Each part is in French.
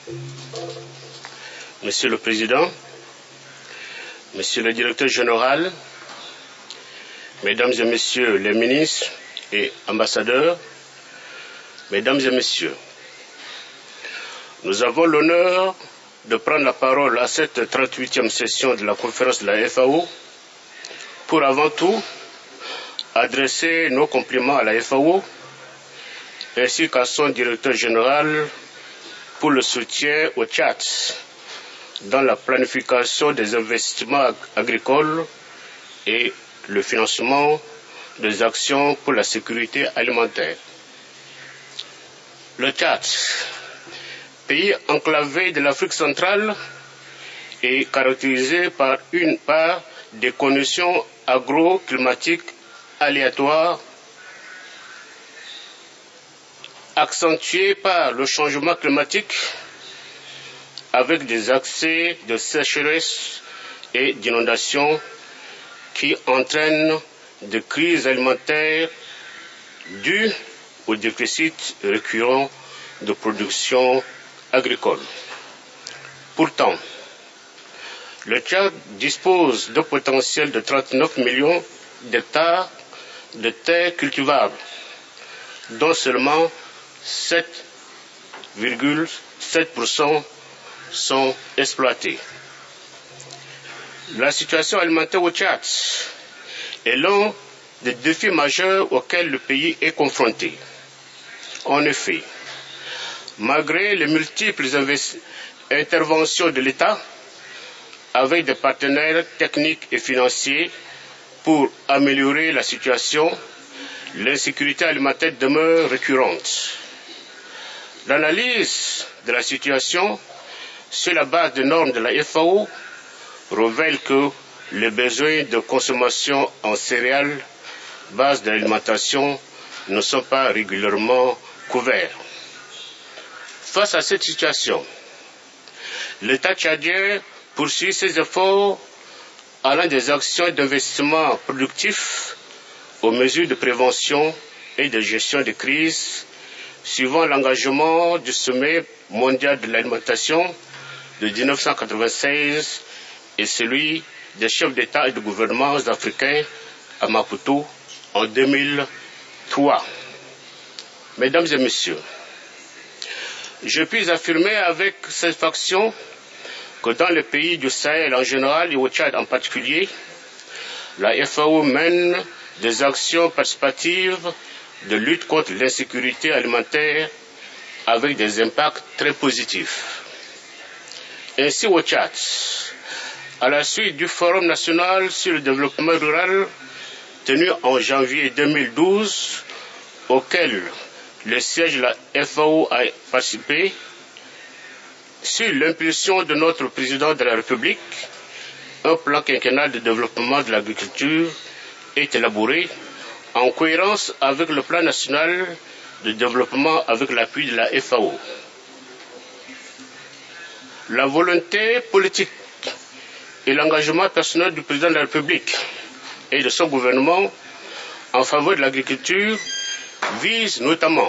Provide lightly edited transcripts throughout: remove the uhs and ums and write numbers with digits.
Monsieur le Président, Monsieur le Directeur général, Mesdames et Messieurs les ministres et ambassadeurs, Mesdames et Messieurs, nous avons l'honneur de prendre la parole à cette 38e session de la conférence de la FAO pour avant tout adresser nos compliments à la FAO ainsi qu'à son directeur général pour le soutien au Tchad dans la planification des investissements agricoles et le financement des actions pour la sécurité alimentaire. Le Tchad, pays enclavé de l'Afrique centrale, est caractérisé par des conditions agroclimatiques aléatoires accentuées par le changement climatique avec des accès de sécheresse et d'inondations qui entraînent des crises alimentaires dues au déficit récurrent de production agricole. Pourtant, le Tchad dispose d'un potentiel de 39 millions d'hectares de terres cultivables, dont seulement 7,7% sont exploités. La situation alimentaire au Tchad est l'un des défis majeurs auxquels le pays est confronté. En effet, malgré les multiples interventions de l'État avec des partenaires techniques et financiers pour améliorer la situation, l'insécurité alimentaire demeure récurrente. L'analyse de la situation sur la base des normes de la FAO révèle que les besoins de consommation en céréales, base de l'alimentation, ne sont pas régulièrement couverts. Face à cette situation, l'État tchadien poursuit ses efforts allant des actions d'investissement productif aux mesures de prévention et de gestion de crise, suivant l'engagement du sommet mondial de l'alimentation de 1996 et celui des chefs d'État et de gouvernement africains à Maputo en 2003. Mesdames et Messieurs, je puis affirmer avec satisfaction que dans les pays du Sahel en général et au Tchad en particulier, la FAO mène des actions participatives de lutte contre l'insécurité alimentaire avec des impacts très positifs. Ainsi au Tchad, à la suite du Forum national sur le développement rural tenu en janvier 2012, auquel le siège de la FAO a participé, sur l'impulsion de notre président de la République, un plan quinquennal de développement de l'agriculture est élaboré en cohérence avec le plan national de développement avec l'appui de la FAO. La volonté politique et l'engagement personnel du président de la République et de son gouvernement en faveur de l'agriculture visent notamment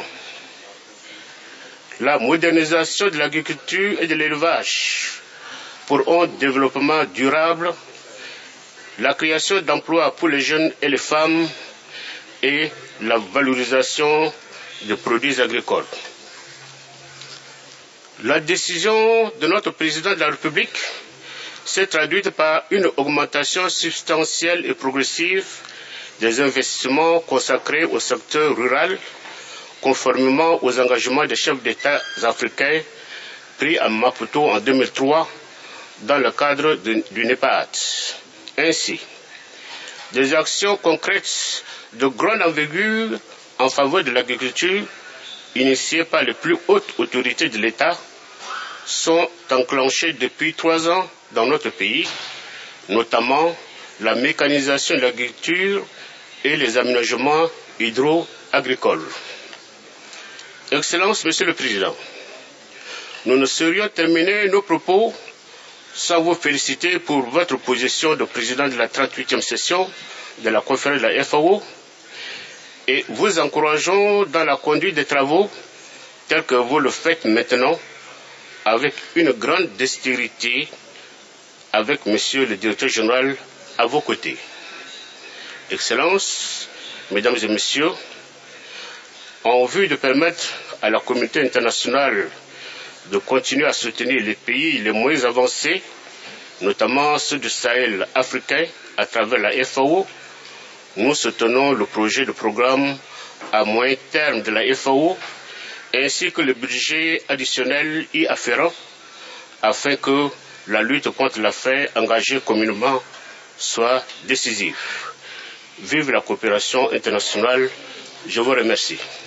la modernisation de l'agriculture et de l'élevage pour un développement durable, la création d'emplois pour les jeunes et les femmes et la valorisation des produits agricoles. La décision de notre président de la République s'est traduite par une augmentation substantielle et progressive des investissements consacrés au secteur rural, conformément aux engagements des chefs d'État africains pris à Maputo en 2003 dans le cadre du NEPAD. Ainsi, des actions concrètes de grande envergure en faveur de l'agriculture, initiées par les plus hautes autorités de l'État, sont enclenchées depuis 3 ans dans notre pays, notamment la mécanisation de l'agriculture et les aménagements hydro-agricoles. Excellences, Monsieur le Président, nous ne saurions terminer nos propos sans vous féliciter pour votre position de président de la 38e session de la conférence de la FAO et vous encourageons dans la conduite des travaux tels que vous le faites maintenant avec une grande dextérité avec Monsieur le Directeur général à vos côtés. Excellences, Mesdames et Messieurs, en vue de permettre à la communauté internationale de continuer à soutenir les pays les moins avancés, notamment ceux du Sahel africain, à travers la FAO, nous soutenons le projet de programme à moyen terme de la FAO, ainsi que le budget additionnel y afférent, afin que la lutte contre la faim engagée communément soit décisive. Vive la coopération internationale. Je vous remercie.